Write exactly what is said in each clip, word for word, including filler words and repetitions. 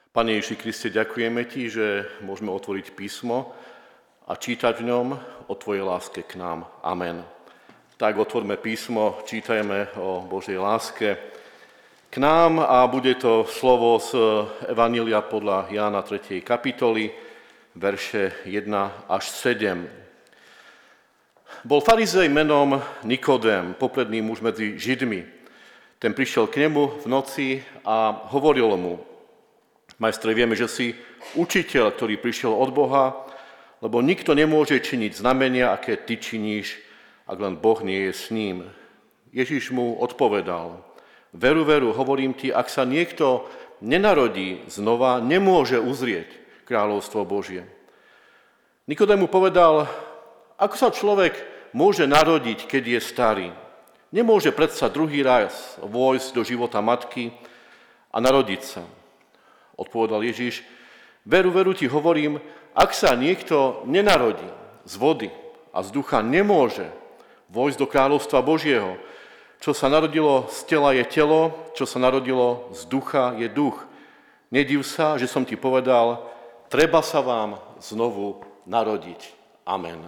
Pane Ježiši Kriste, ďakujeme Ti, že môžeme otvoriť písmo a čítať v ňom o Tvojej láske k nám. Amen. Tak otvorme písmo, čítajme o Božej láske k nám a bude to slovo z Evanjelia podľa Jána tretej kapitoly, verše jeden až sedem. Bol farizej menom Nikodém, popredný muž medzi Židmi. Ten prišiel k nemu v noci a hovoril mu: Majstre, vieme, že si učiteľ, ktorý prišiel od Boha, lebo nikto nemôže činiť znamenia, aké ty činíš, ak len Boh nie je s ním. Ježiš mu odpovedal: Veru, veru, hovorím ti, ak sa niekto nenarodí znova, nemôže uzrieť kráľovstvo Božie. Nikodém mu povedal: Ako sa človek môže narodiť, keď je starý? Nemôže predsa druhý raz vojsť do života matky a narodiť sa. Odpovedal Ježiš: Veru, veru ti hovorím, ak sa niekto nenarodí z vody a z ducha, nemôže vojsť do kráľovstva Božieho. Čo sa narodilo z tela je telo, čo sa narodilo z ducha je duch. Nediv sa, že som ti povedal, treba sa vám znovu narodiť. Amen.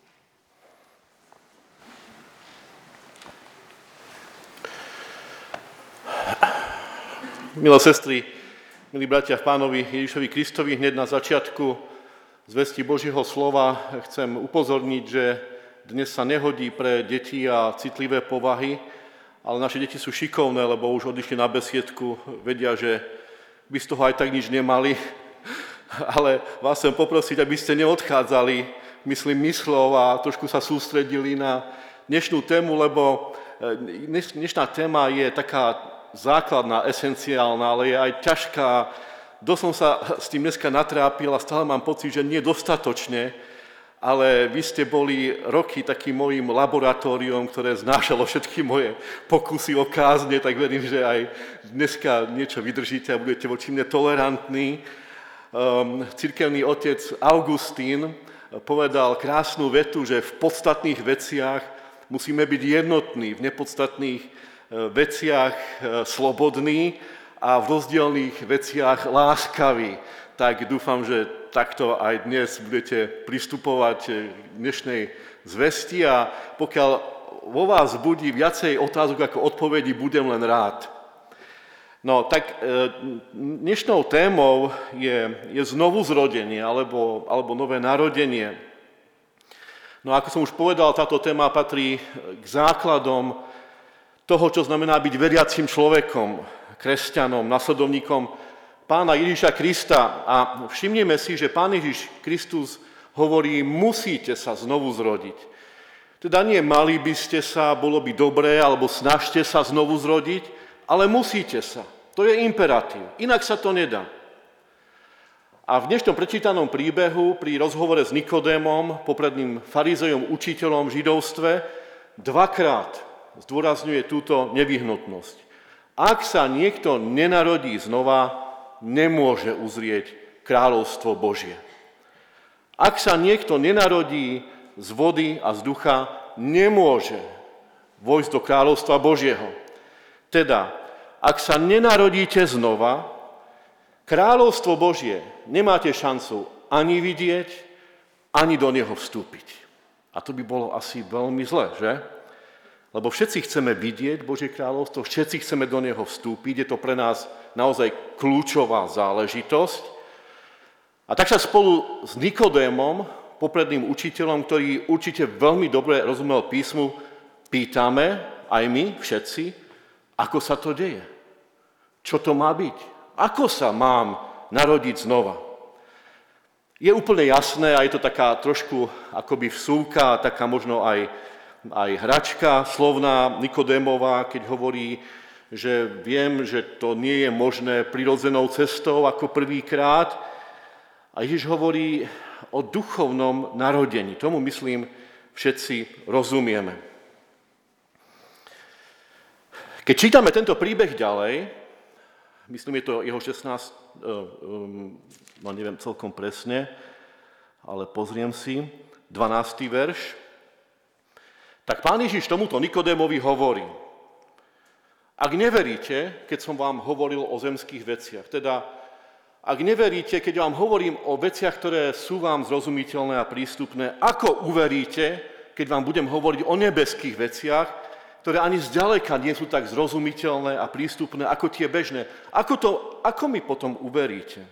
Milé sestry, milí bratia v Pánovi Ježišovi Kristovi, hneď na začiatku zvesti Božieho slova chcem upozorniť, že dnes sa nehodí pre deti a citlivé povahy, ale naše deti sú šikovné, lebo už odišli na besiedku, vedia, že by z toho aj tak nič nemali, ale vás chcem poprosiť, aby ste neodchádzali, myslím, myslov a trošku sa sústredili na dnešnú tému, lebo dnešná téma je taká základná, esenciálna, ale je aj ťažká. Dosť som sa s tým dneska natrápil a stále mám pocit, že nie dostatočne, ale vy ste boli roky takým mojím laboratóriom, ktoré znášalo všetky moje pokusy o kázne, tak verím, že aj dneska niečo vydržíte a budete voči mne tolerantní. Um, cirkevný otec Augustín povedal krásnu vetu, že v podstatných veciach musíme byť jednotní, v nepodstatných veciach slobodný a v rozdielných veciach láskavý. Tak dúfam, že takto aj dnes budete pristupovať k dnešnej zvesti a pokiaľ vo vás budí viacej otázok ako odpovedí, budem len rád. No tak dnešnou témou je, je znovu zrodenie alebo, alebo nové narodenie. No ako som už povedal, táto téma patrí k základom toho, čo znamená byť veriacím človekom, kresťanom, nasledovníkom Pána Ježiša Krista. A všimneme si, že Pán Ježiš Kristus hovorí, musíte sa znovu zrodiť. Teda nie mali by ste sa, bolo by dobré, alebo snažte sa znovu zrodiť, ale musíte sa. To je imperatív, inak sa to nedá. A v dnešnom prečítanom príbehu pri rozhovore s Nikodémom, popredným farizejom, učiteľom v židovstve, dvakrát zdôrazňuje túto nevyhnutnosť. Ak sa niekto nenarodí znova, nemôže uzrieť kráľovstvo Božie. Ak sa niekto nenarodí z vody a z ducha, nemôže vojsť do kráľovstva Božieho. Teda, ak sa nenarodíte znova, kráľovstvo Božie nemáte šancu ani vidieť, ani do neho vstúpiť. A to by bolo asi veľmi zlé, že? Lebo všetci chceme vidieť Božie kráľovstvo, všetci chceme do neho vstúpiť, je to pre nás naozaj kľúčová záležitosť. A tak sa spolu s Nikodémom, popredným učiteľom, ktorý určite veľmi dobre rozumel písmu, pýtame, aj my všetci, ako sa to deje. Čo to má byť? Ako sa mám narodiť znova? Je úplne jasné, a je to taká trošku akoby vsúka, taká možno aj Aj hračka slovná Nikodémová, keď hovorí, že viem, že to nie je možné prirodzenou cestou ako prvýkrát. A Ježiš hovorí o duchovnom narodení. Tomu, myslím, všetci rozumieme. Keď čítame tento príbeh ďalej, myslím, je to jeho šestnásty, no neviem celkom presne, ale pozriem si, dvanásty verš, tak Pán Ježiš tomuto Nikodémovi hovorí: Ak neveríte, keď som vám hovoril o zemských veciach, teda Ak neveríte, keď vám hovorím o veciach, ktoré sú vám zrozumiteľné a prístupné, ako uveríte, keď vám budem hovoriť o nebeských veciach, ktoré ani zďaleka nie sú tak zrozumiteľné a prístupné ako tie bežné? Ako, to, ako mi potom uveríte?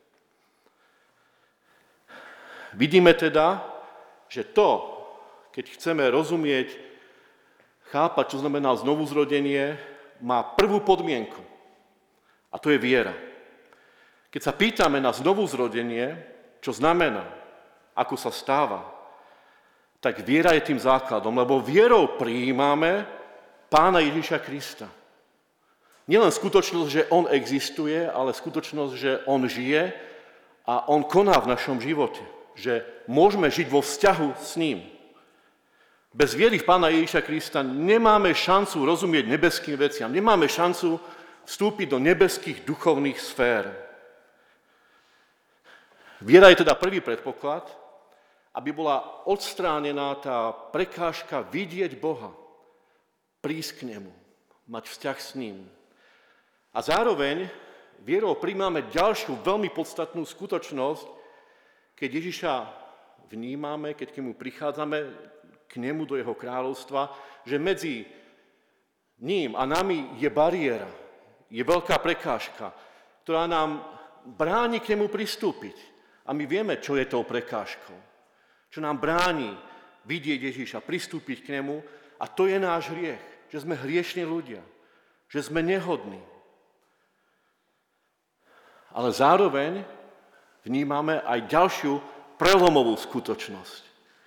Vidíme teda, že to, keď chceme rozumieť, chápať, čo znamená znovuzrodenie, má prvú podmienku. A to je viera. Keď sa pýtame na znovuzrodenie, čo znamená, ako sa stáva, tak viera je tým základom, lebo vierou prijímame Pána Ježiša Krista. Nielen skutočnosť, že on existuje, ale skutočnosť, že on žije a on koná v našom živote. Že môžeme žiť vo vzťahu s ním. Bez viery v Pána Ježiša Krista nemáme šancu rozumieť nebeským veciam, nemáme šancu vstúpiť do nebeských duchovných sfér. Viera je teda prvý predpoklad, aby bola odstránená tá prekážka vidieť Boha, prísť k nemu, mať vzťah s ním. A zároveň vierou prijímame ďalšiu veľmi podstatnú skutočnosť, keď Ježiša vnímame, keď k nemu prichádzame, k nemu do jeho kráľovstva, že medzi ním a nami je bariéra, je veľká prekážka, ktorá nám bráni k nemu pristúpiť. A my vieme, čo je tou prekážkou. Čo nám bráni vidieť Ježiša, pristúpiť k nemu. A to je náš hriech. Že sme hriešni ľudia. Že sme nehodní. Ale zároveň vnímame aj ďalšiu prelomovú skutočnosť.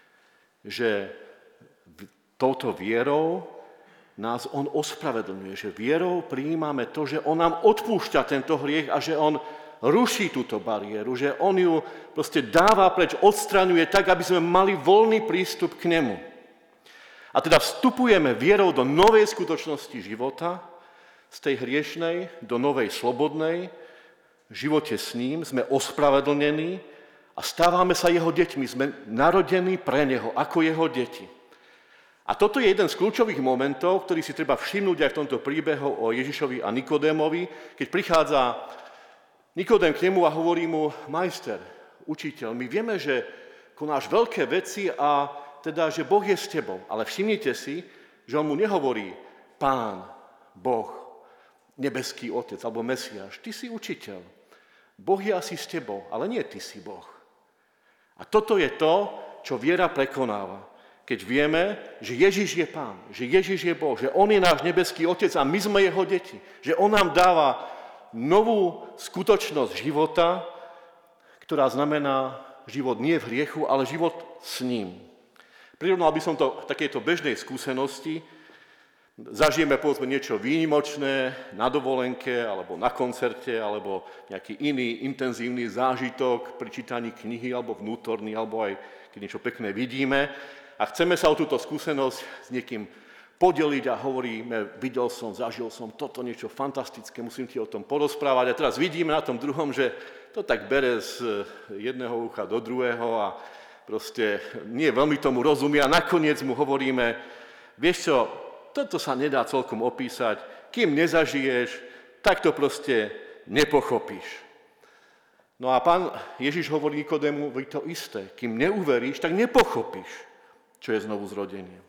Že touto vierou nás on ospravedlňuje. Že vierou prijímame to, že on nám odpúšťa tento hriech a že on ruší túto bariéru, že on ju proste dáva preč, odstraňuje tak, aby sme mali voľný prístup k nemu. A teda vstupujeme vierou do novej skutočnosti života, z tej hriešnej do novej slobodnej, v živote s ním sme ospravedlnení a stávame sa jeho deťmi, sme narodení pre neho, ako jeho deti. A toto je jeden z kľúčových momentov, ktorý si treba všimnúť aj v tomto príbehu o Ježišovi a Nikodémovi, keď prichádza Nikodém k nemu a hovorí mu: majster, učiteľ, my vieme, že konáš veľké veci a teda, že Boh je s tebou. Ale všimnite si, že on mu nehovorí Pán, Boh, nebeský Otec alebo Mesiáš. Ty si učiteľ. Boh je asi s tebou, ale nie ty si Boh. A toto je to, čo viera prekonáva. Keď vieme, že Ježiš je Pán, že Ježiš je Boh, že on je náš nebeský Otec a my sme jeho deti. Že on nám dáva novú skutočnosť života, ktorá znamená život nie v hriechu, ale život s ním. Prirovnal by som to k takejto bežnej skúsenosti. Zažijeme povedzme niečo výnimočné na dovolenke, alebo na koncerte, alebo nejaký iný intenzívny zážitok pri čítaní knihy, alebo vnútorný, alebo aj keď niečo pekné vidíme. A chceme sa o túto skúsenosť s niekým podeliť a hovoríme: videl som, zažil som toto niečo fantastické, musím ti o tom porozprávať. A teraz vidíme na tom druhom, že to tak bere z jedného ucha do druhého a proste nie veľmi tomu rozumie. A nakoniec mu hovoríme: vieš čo, toto sa nedá celkom opísať, kým nezažiješ, tak to proste nepochopíš. No a Pán Ježiš hovorí Nikodému to isté: kým neuveríš, tak nepochopíš, čo je znovuzrodenie.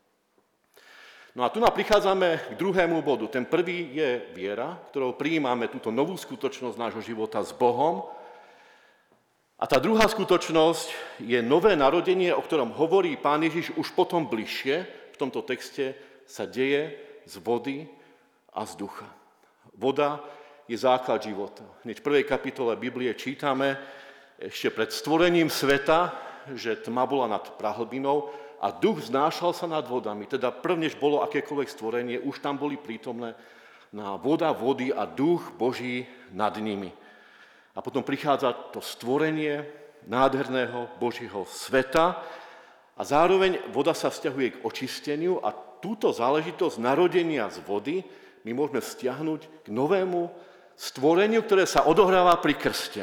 No a tu nám prichádzame k druhému bodu. Ten prvý je viera, ktorou prijímame túto novú skutočnosť nášho života s Bohom. A tá druhá skutočnosť je nové narodenie, o ktorom hovorí Pán Ježiš už potom bližšie. V tomto texte sa deje z vody a z ducha. Voda je základ života. Hneď v prvej kapitole Biblie čítame ešte pred stvorením sveta, že tma bola nad prahlbinou a duch vznášal sa nad vodami. Teda prvnež bolo akékoľvek stvorenie, už tam boli prítomné na voda, vody a duch Boží nad nimi. A potom prichádza to stvorenie nádherného Božího sveta a zároveň voda sa vzťahuje k očisteniu a túto záležitosť narodenia z vody my môžeme vzťahnuť k novému stvoreniu, ktoré sa odohráva pri krste.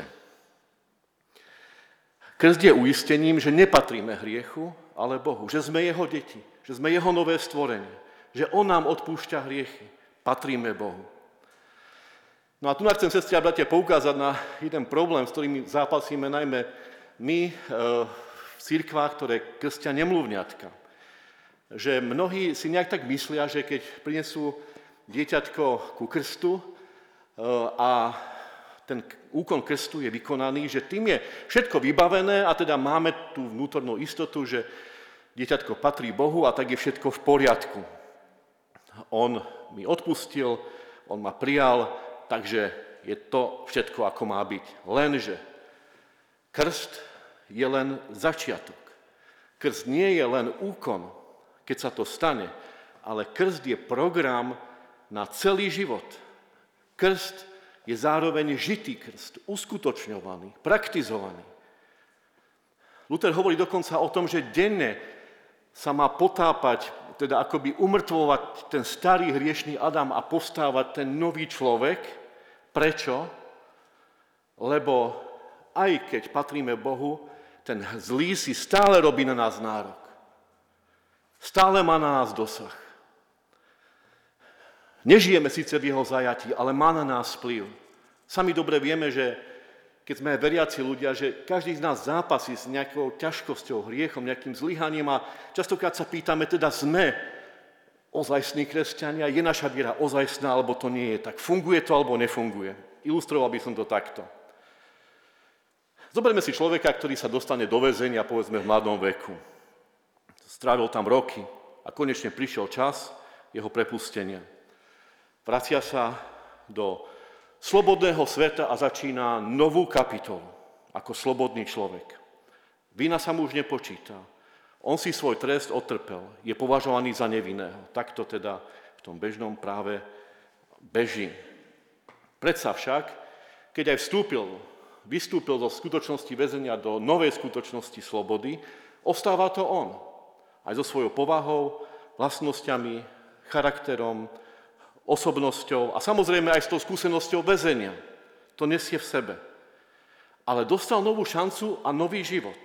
Krst je uistením, že nepatríme hriechu, ale Bohu, že sme jeho deti, že sme jeho nové stvorenie, že on nám odpúšťa hriechy, patríme Bohu. No a tu chcem, sestri a bratia, poukázať na jeden problém, s ktorým zápasíme najmä my e, v cirkvách, ktoré krstia nemluvňatka. Že mnohí si nejak tak myslia, že keď prinesú dieťatko ku krstu e, a ten úkon krstu je vykonaný, že tým je všetko vybavené a teda máme tú vnútornú istotu, že dieťatko patrí Bohu a tak je všetko v poriadku. On mi odpustil, on ma prijal, takže je to všetko, ako má byť. Lenže krst je len začiatok. Krst nie je len úkon, keď sa to stane, ale krst je program na celý život. Krst je zároveň žitý krst, uskutočňovaný, praktizovaný. Luther hovorí dokonca o tom, že denne sa má potápať, teda akoby umrtvovať ten starý hriešný Adam a postávať ten nový človek. Prečo? Lebo aj keď patríme Bohu, ten zlý si stále robí na nás nárok. Stále má na nás dosah. Nežijeme síce v jeho zajatí, ale má na nás vplyv. Sami dobre vieme, že keď sme veriaci ľudia, že každý z nás zápasí s nejakou ťažkosťou, hriechom, nejakým zlyhaním a častokrát sa pýtame, teda sme ozajstní kresťania, je naša viera ozajstná, alebo to nie je tak. Funguje to, alebo nefunguje. Ilustroval by som to takto. Zoberme si človeka, ktorý sa dostane do väzenia, povedzme v mladom veku. Strávil tam roky a konečne prišiel čas jeho prepustenia. Vracia sa do slobodného sveta a začína novú kapitolu ako slobodný človek. Vina sa mu už nepočíta. On si svoj trest odtrpel. Je považovaný za nevinného. Takto teda v tom bežnom práve beží. Predsa však, keď aj vstúpil, vystúpil zo skutočnosti väzenia do novej skutočnosti slobody, ostáva to on. Aj so svojou povahou, vlastnosťami, charakterom, osobnosťou a samozrejme aj s tou skúsenosťou väzenia. To nesie v sebe. Ale dostal novú šancu a nový život.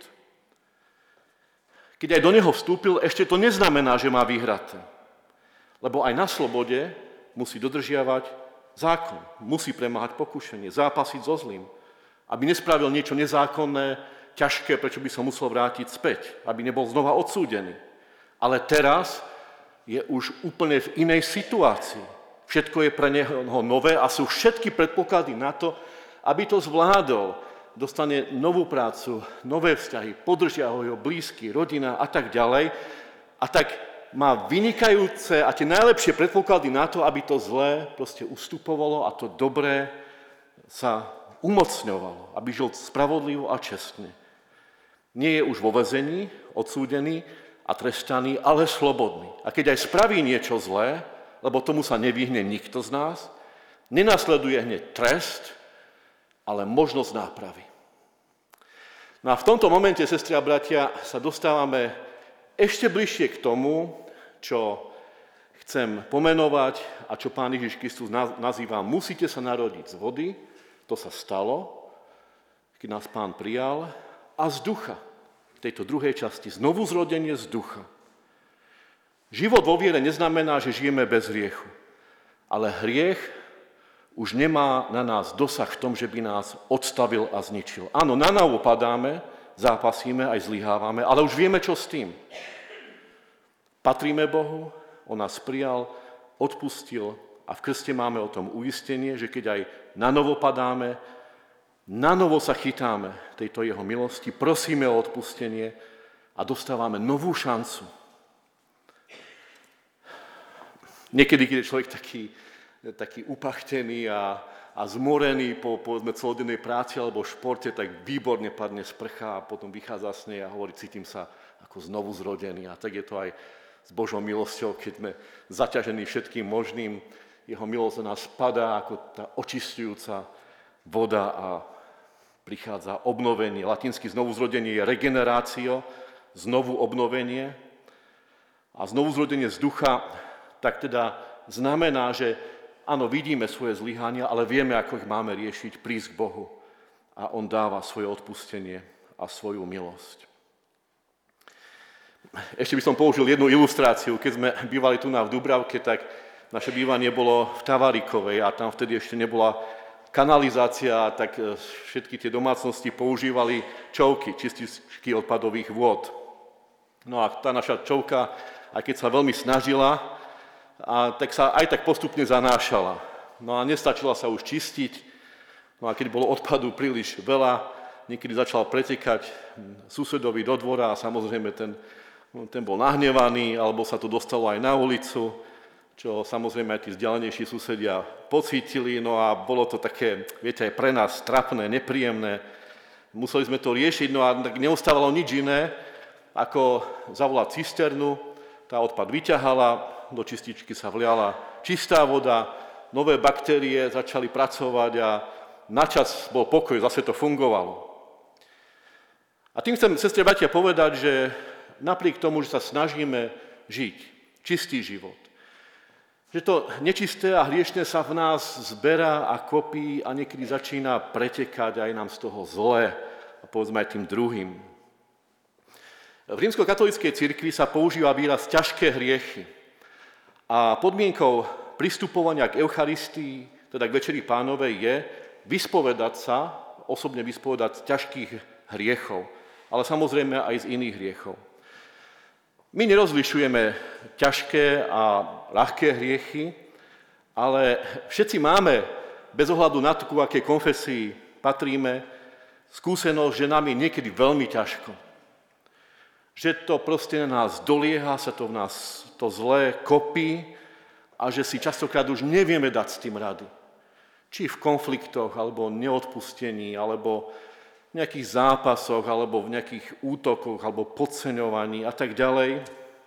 Keď aj do neho vstúpil, ešte to neznamená, že má vyhraté. Lebo aj na slobode musí dodržiavať zákon. Musí premáhať pokušenie, zápasiť so zlým. Aby nespravil niečo nezákonné, ťažké, prečo by sa musel vrátiť späť. Aby nebol znova odsúdený. Ale teraz je už úplne v inej situácii. Všetko je pre neho nové a sú všetky predpoklady na to, aby to zvládol. Dostane novú prácu, nové vzťahy, podržia ho jeho blízky, rodina a tak ďalej. A tak má vynikajúce a tie najlepšie predpoklady na to, aby to zlé proste ustupovalo a to dobré sa umocňovalo, aby žil spravodlivo a čestne. Nie je už vo väzení, odsúdený a trestaný, ale slobodný. A keď aj spraví niečo zlé, lebo tomu sa nevyhne nikto z nás, nenasleduje hneď trest, ale možnosť nápravy. No a v tomto momente, sestri a bratia, sa dostávame ešte bližšie k tomu, čo chcem pomenovať a čo Pán Ježiš Kristus nazýva musíte sa narodiť z vody, to sa stalo, keď nás Pán prijal, a z ducha, v tejto druhej časti, znovu zrodenie z ducha. Život vo viere neznamená, že žijeme bez hriechu, ale hriech už nemá na nás dosah v tom, že by nás odstavil a zničil. Áno, na novo padáme, zápasíme, aj zlyhávame, ale už vieme, čo s tým. Patríme Bohu, on nás prijal, odpustil a v krste máme o tom uistenie, že keď aj na novo padáme, na novo sa chytáme tejto jeho milosti, prosíme o odpustenie a dostávame novú šancu. Niekedy, keď je človek taký, taký upachtený a, a zmorený po povedzme celodennej práci alebo športe, tak výborne padne sprcha a potom vychádza z nej a hovorí, cítim sa ako znovu zrodený. A tak je to aj s Božou milosťou, keď sme zaťažení všetkým možným. Jeho milosť na nás padá ako tá očistujúca voda a prichádza obnovenie. Latinsky znovu zrodenie je regenerácio, znovu obnovenie. A znovu zrodenie z ducha tak teda znamená, že áno, vidíme svoje zlyhania, ale vieme, ako ich máme riešiť, prísť k Bohu. A on dáva svoje odpustenie a svoju milosť. Ešte by som použil jednu ilustráciu. Keď sme bývali tu na v Dubravke, tak naše bývanie bolo v Tavarikovej a tam vtedy ešte nebola kanalizácia, tak všetky tie domácnosti používali čovky, čističky odpadových vôd. No a tá naša čovka, aj keď sa veľmi snažila, a tak sa aj tak postupne zanášala. No a nestačila sa už čistiť, no a keď bolo odpadu príliš veľa, niekedy začal pretekať susedovi do dvora a samozrejme ten, ten bol nahnevaný, alebo sa to dostalo aj na ulicu, čo samozrejme aj tí vzdialenejší susedia pocítili, no a bolo to také, viete, aj pre nás trapné, nepríjemné. Museli sme to riešiť, no a tak neostávalo nič iné, ako zavolať cisternu, tá odpad vyťahala, do čističky sa vliala čistá voda, nové baktérie začali pracovať a načas bol pokoj, zase to fungovalo. A tým chcem, sestri a bratia, povedať, že napriek tomu, že sa snažíme žiť čistý život, že to nečisté a hriešne sa v nás zberá a kopí a niekedy začína pretekať aj nám z toho zle a povedzme aj tým druhým. V rímskokatolíckej cirkvi sa používa výraz ťažké hriechy a podmienkou pristupovania k Eucharistii, teda k Večeri Pánovej, je vyspovedať sa, osobne vyspovedať ťažkých hriechov, ale samozrejme aj z iných hriechov. My nerozlišujeme ťažké a ľahké hriechy, ale všetci máme, bez ohľadu na to, ku akej konfesii patríme, skúsenosť, že nám je niekedy veľmi ťažko. Že to proste na nás dolieha, sa to v nás to zlé kopí a že si častokrát už nevieme dať s tým rady. Či v konfliktoch, alebo neodpustení, alebo v nejakých zápasoch, alebo v nejakých útokoch, alebo podceňovaní a tak ďalej.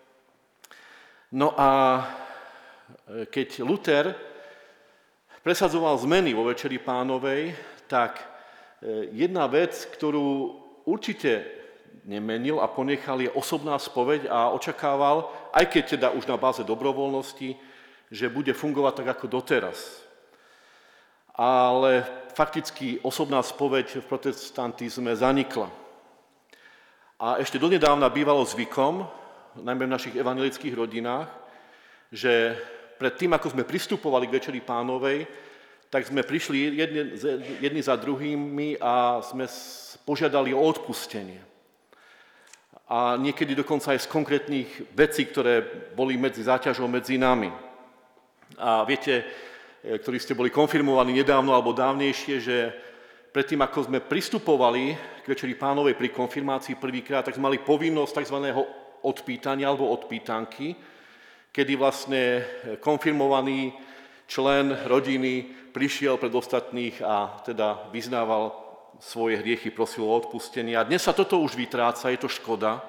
No a keď Luther presadzoval zmeny vo Večeri Pánovej, tak jedna vec, ktorú určite nemenil a ponechal, je osobná spoveď a očakával, aj keď teda už na báze dobrovoľnosti, že bude fungovať tak ako doteraz. Ale fakticky osobná spoveď v protestantizme zanikla. A ešte donedávna bývalo zvykom, najmä v našich evanjelických rodinách, že pred tým, ako sme pristupovali k Večeri Pánovej, tak sme prišli jedni, jedni za druhými a sme požiadali o odpustenie. A niekedy dokonca aj z konkrétnych vecí, ktoré boli medzi záťažou medzi nami. A viete, ktorí ste boli konfirmovaní nedávno alebo dávnejšie, že predtým, ako sme pristupovali k Večeri Pánovej pri konfirmácii prvýkrát, tak sme mali povinnosť tzv. Odpýtania alebo odpýtanky, kedy vlastne konfirmovaný člen rodiny prišiel pred ostatných a teda vyznával svoje hriechy, prosil o odpustenie. A dnes sa toto už vytráca, je to škoda.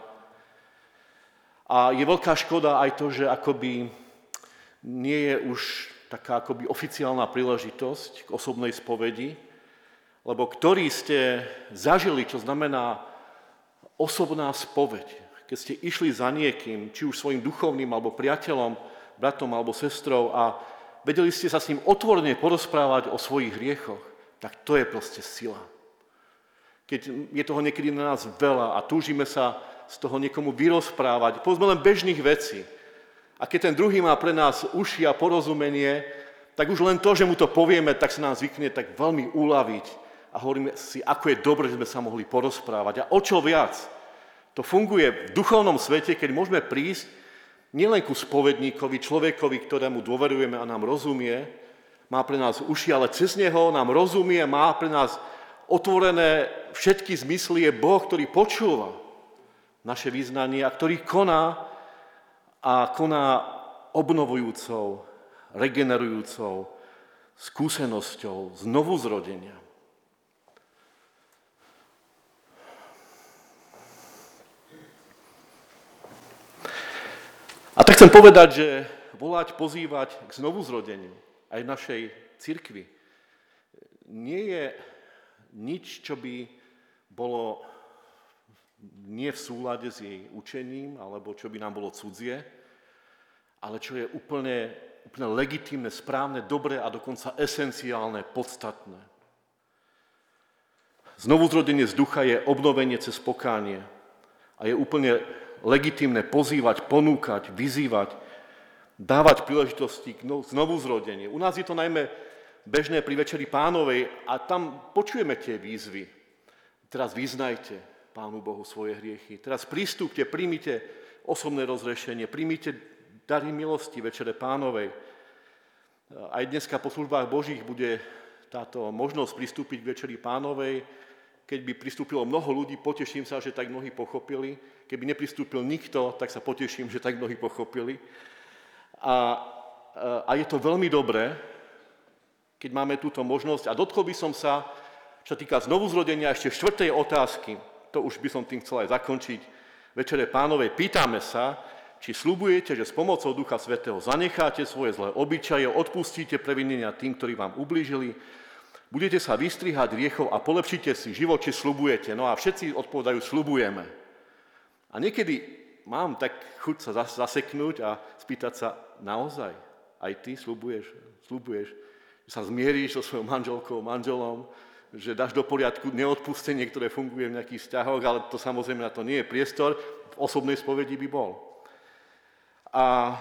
A je veľká škoda aj to, že akoby nie je už taká akoby oficiálna príležitosť k osobnej spovedi, lebo ktorí ste zažili, čo znamená osobná spoveď, keď ste išli za niekým, či už svojim duchovným, alebo priateľom, bratom alebo sestrou a vedeli ste sa s ním otvorene porozprávať o svojich hriechoch, tak to je proste sila. Keď je toho niekedy na nás veľa a túžime sa z toho niekomu vyrozprávať, povedzme len bežných vecí, a keď ten druhý má pre nás uši a porozumenie, tak už len to, že mu to povieme, tak sa nám zvykne tak veľmi uľaviť a hovoríme si, ako je dobre, že sme sa mohli porozprávať. A o čo viac, to funguje v duchovnom svete, keď môžeme prísť nielen ku spovedníkovi, človekovi, ktorému dôverujeme a nám rozumie, má pre nás uši, ale cez neho nám rozumie, má pre nás otvorené všetky zmysly, je Boh, ktorý počúva naše vyznanie a ktorý koná a koná obnovujúcou, regenerujúcou skúsenosťou znovuzrodenia. A tak chcem povedať, že volať, pozývať k znovuzrodeniu aj v našej cirkvi nie je nič, čo by bolo nie v súlade s jej učením, alebo čo by nám bolo cudzie, ale čo je úplne, úplne legitímne, správne, dobré a dokonca esenciálne, podstatné. Znovuzrodenie z ducha je obnovenie cez pokánie a je úplne legitímne pozývať, ponúkať, vyzývať, dávať príležitosti k znovuzrodeniu. U nás je to najmä bežné pri Večeri Pánovej a tam počujeme tie výzvy. Teraz vyznajte Pánu Bohu svoje hriechy. Teraz prístupte, príjmite osobné rozrešenie, príjmite dary milosti Večere Pánovej. Aj dneska po službách Božích bude táto možnosť pristúpiť k Večeri Pánovej. Keď by pristúpilo mnoho ľudí, poteším sa, že tak mnohí pochopili. Keby nepristúpil nikto, tak sa poteším, že tak mnohí pochopili. A, a je to veľmi dobré, keď máme túto možnosť. A dotkol by som sa, čo týka znovuzrodenia, ešte štvrtej otázky. To už by som tým chcel aj zakončiť. Večere Pánovej pýtame sa, či sľubujete, že s pomocou Ducha Svätého zanecháte svoje zlé obyčaje, odpustíte previnenia tým, ktorí vám ublížili, budete sa vystrihať hriechov a polepšíte si život, či sľubujete. No a všetci odpovedajú, sľubujeme. A niekedy mám tak chuť sa zaseknúť a spýtať sa, naozaj, aj ty sľubuješ, sľubuješ, že sa zmieríš so svojou manželkou, manželom, že dáš do poriadku neodpustenie, ktoré funguje v nejakých vzťahoch, ale to samozrejme na to nie je priestor, v osobnej spovedi by bol. A,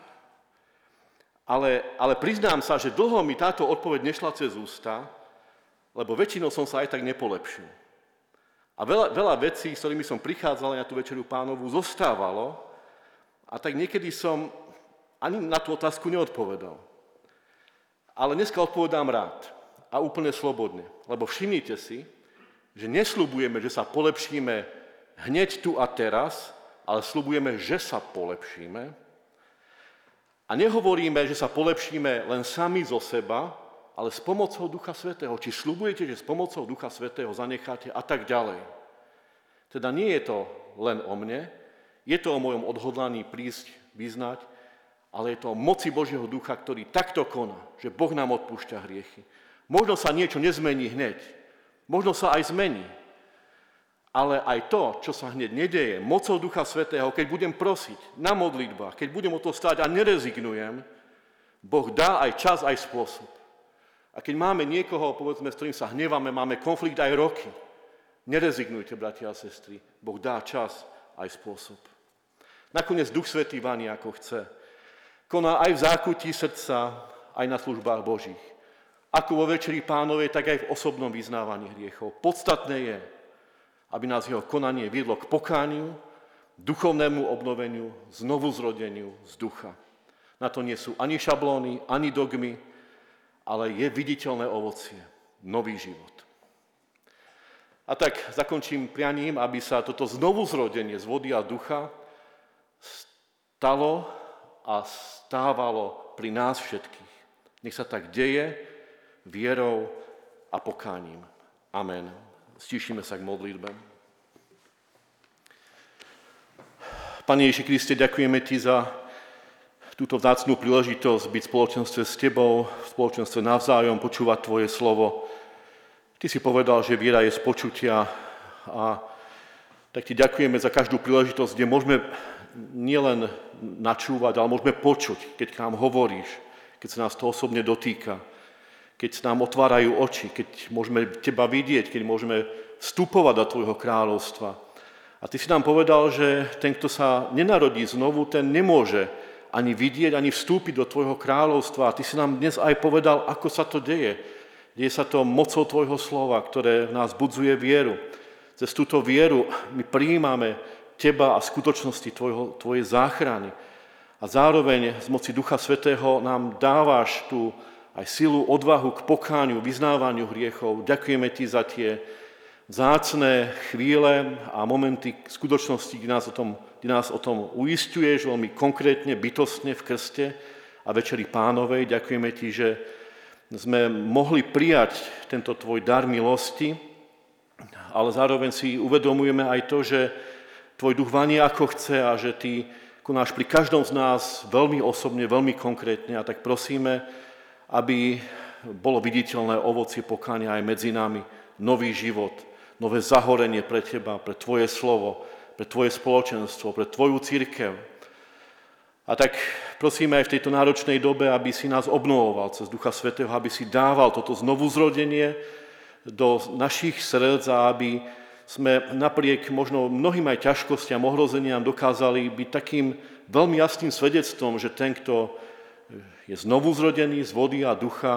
ale, ale priznám sa, že dlho mi táto odpoveď nešla cez ústa, lebo väčšinou som sa aj tak nepolepšil. A veľa, veľa vecí, s ktorými som prichádzal na tú Večeru Pánovu, zostávalo a tak niekedy som ani na tú otázku neodpovedal. Ale dneska odpovedám rád a úplne slobodne, lebo všimnite si, že nesľubujeme, že sa polepšíme hneď tu a teraz, ale sľubujeme, že sa polepšíme a nehovoríme, že sa polepšíme len sami zo seba, ale s pomocou Ducha Svätého. Či sľubujete, že s pomocou Ducha Svätého zanecháte a tak ďalej. Teda nie je to len o mne, je to o mojom odhodlaní prísť, vyznať, ale je to o moci Božieho Ducha, ktorý takto koná, že Boh nám odpúšťa hriechy. Možno sa niečo nezmení hneď, možno sa aj zmení, ale aj to, čo sa hneď nedeje, mocou Ducha Svätého, keď budem prosiť na modlitbách, keď budem o to stáť a nerezignujem, Boh dá aj čas, aj spôsob. A keď máme niekoho, povedzme, s ktorým sa hnevame, máme konflikt aj roky, nerezignujte, bratia a sestry, Boh dá čas, aj spôsob. Nakoniec Duch Svätý váni, ako chce. Koná aj v zákutí srdca, aj na službách Božích. Ako vo Večeri Pánovej, tak aj v osobnom vyznávaní hriechov. Podstatné je, aby nás jeho konanie viedlo k pokániu, duchovnému obnoveniu, znovuzrodeniu z ducha. Na to nie sú ani šablóny, ani dogmy, ale je viditeľné ovocie, nový život. A tak zakončím prianím, aby sa toto znovuzrodenie z vody a ducha stalo a stávalo pri nás všetkých. Nech sa tak deje vierou a pokáním. Amen. Stíšime sa k modlitbe. Pane Ježiši Kriste, ďakujeme Ti za túto vzácnu príležitosť byť v spoločenstve s Tebou, v spoločenstve navzájom, počúvať Tvoje slovo. Ty si povedal, že viera je z počutia a tak Ti ďakujeme za každú príležitosť, kde môžeme nielen načúvať, ale môžeme počuť, keď k nám hovoríš, keď sa nás to osobne dotýka, keď sa nám otvárajú oči, keď môžeme Teba vidieť, keď môžeme vstupovať do Tvojho kráľovstva. A Ty si nám povedal, že ten, kto sa nenarodí znovu, ten nemôže ani vidieť, ani vstúpiť do Tvojho kráľovstva. A Ty si nám dnes aj povedal, ako sa to deje. Deje sa to mocou Tvojho slova, ktoré v nás budzuje vieru. Cez túto vieru my prijímame Teba a skutočnosti tvojho, Tvojej záchrany. A zároveň z moci Ducha Svätého nám dávaš tú aj silu, odvahu k pokániu, vyznávaniu hriechov. Ďakujeme Ti za tie vzácne chvíle a momenty skutočnosti, kde nás o tom, kde nás o tom uisťuješ veľmi konkrétne, bytostne v krste a Večeri Pánovej. Ďakujeme Ti, že sme mohli prijať tento Tvoj dar milosti, ale zároveň si uvedomujeme aj to, že Tvoj duch vanie ako chce a že Ty konáš pri každom z nás veľmi osobne, veľmi konkrétne a tak prosíme, aby bolo viditeľné ovocie pokánia aj medzi nami, nový život, nové zahorenie pre Teba, pre Tvoje slovo, pre Tvoje spoločenstvo, pre Tvoju cirkev. A tak prosíme aj v tejto náročnej dobe, aby si nás obnovoval cez Ducha Svätého, aby si dával toto znovuzrodenie do našich srdc a aby sme napriek možno mnohým aj ťažkostiam, ohrozeniam dokázali byť takým veľmi jasným svedectvom, že ten, kto je znovuzrodený z vody a ducha,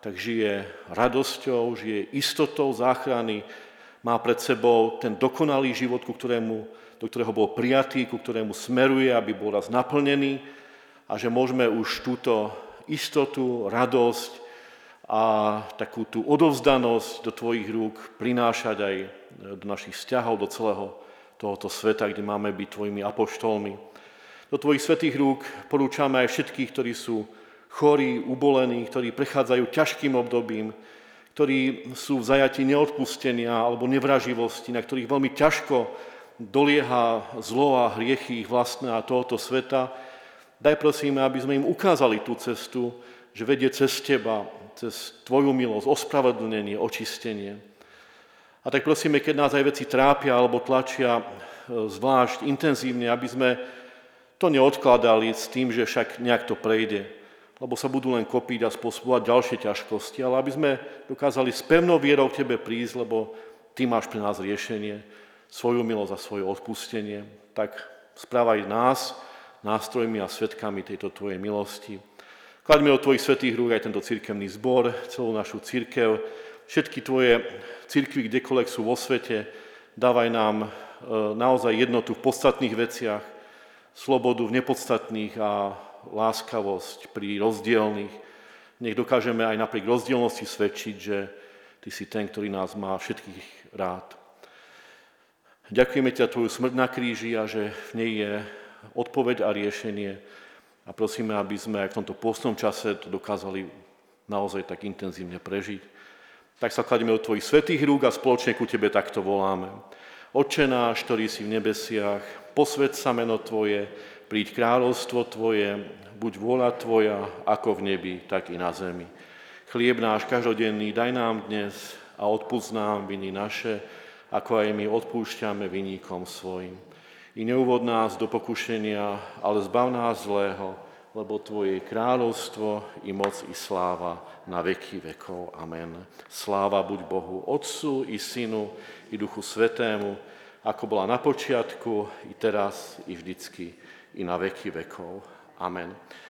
tak žije radosťou, žije istotou záchrany, má pred sebou ten dokonalý život, ku ktorému, do ktorého bol prijatý, ku ktorému smeruje, aby bol raz naplnený a že môžeme už túto istotu, radosť a takú tú odovzdanosť do tvojich rúk prinášať aj do našich vzťahov, do celého tohoto sveta, kde máme byť tvojimi apoštolmi. Do tvojich svätých rúk porúčame aj všetkých, ktorí sú chorí, ubolení, ktorí prechádzajú ťažkým obdobím, ktorí sú v zajatí neodpustenia alebo nevraživosti, na ktorých veľmi ťažko dolieha zlo a hriechy ich vlastné a tohoto sveta. Daj prosíme, aby sme im ukázali tú cestu, že vedie cez teba, cez tvoju milosť, ospravedlnenie, očistenie. A tak prosíme, keď nás aj veci trápia alebo tlačia zvlášť intenzívne, aby sme to neodkladali s tým, že však nejak to prejde, lebo sa budú len kopíť a spôsobovať ďalšie ťažkosti, ale aby sme dokázali s pevnou vierou k tebe prísť, lebo ty máš pre nás riešenie, svoju milosť a svoje odpustenie. Tak správaj nás nástrojmi a svedkami tejto tvojej milosti. Klaďme od tvojich svätých rúk aj tento cirkevný zbor, celú našu cirkev, všetky tvoje cirkvy, kdekoľvek sú vo svete. Dávaj nám naozaj jednotu v podstatných veciach, slobodu v nepodstatných a láskavosť pri rozdielných. Nech dokážeme aj napriek rozdielnosti svedčiť, že ty si ten, ktorý nás má všetkých rád. Ďakujeme ti za tvoju smrť na kríži a že v nej je odpoveď a riešenie. A prosíme, aby sme aj v tomto pôstnom čase to dokázali naozaj tak intenzívne prežiť. Tak sa kladieme od tvojich svätých rúk a spoločne ku tebe takto voláme. Otče náš, ktorý si v nebesiach, posväť sa meno tvoje, príď kráľovstvo tvoje, buď vôľa tvoja, ako v nebi, tak i na zemi. Chlieb náš každodenný daj nám dnes a odpusť nám viny naše, ako aj my odpúšťame viníkom svojim. I neuvod nás do pokušenia, ale zbav nás zlého, lebo tvoje kráľovstvo, i moc, i sláva na veky vekov. Amen. Sláva buď Bohu, Otcu, i Synu, i Duchu Svätému, ako bola na počiatku, i teraz, i vždycky, i na veky vekov. Amen.